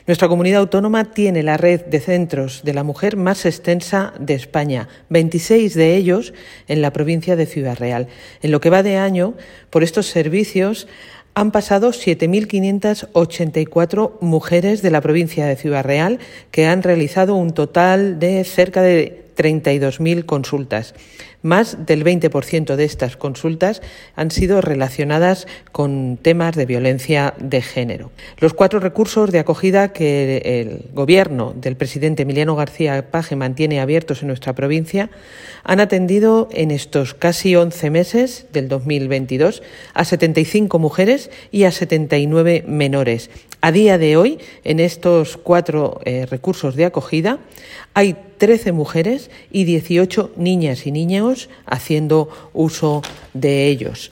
Nuestra comunidad autónoma tiene la red de centros de la mujer más extensa de España, 26 de ellos en la provincia de Ciudad Real. En lo que va de año, por estos servicios han pasado 7.584 mujeres de la provincia de Ciudad Real que han realizado un total de cerca de 32.000 consultas. Más del 20% de estas consultas han sido relacionadas con temas de violencia de género. Los 4 recursos de acogida que el Gobierno del presidente Emiliano García Paje mantiene abiertos en nuestra provincia han atendido en estos casi 11 meses del 2022 a 75 mujeres y a 79 menores. A día de hoy, en estos 4 recursos de acogida, hay 13 mujeres y 18 niñas y niños haciendo uso de ellos.